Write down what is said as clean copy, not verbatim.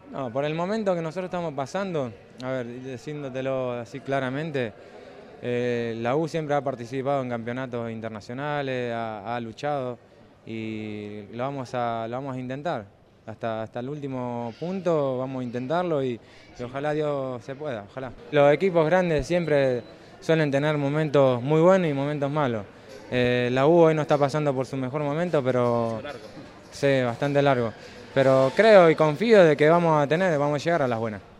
No, por el momento que nosotros estamos pasando, a ver, diciéndotelo así claramente, la U siempre ha participado en campeonatos internacionales, ha luchado y lo vamos a intentar. Hasta el último punto vamos a intentarlo y ojalá Dios se pueda, ojalá. Los equipos grandes siempre suelen tener momentos muy buenos y momentos malos. La U hoy no está pasando por su mejor momento, pero sí, bastante largo. Pero creo y confío de que vamos a llegar a las buenas.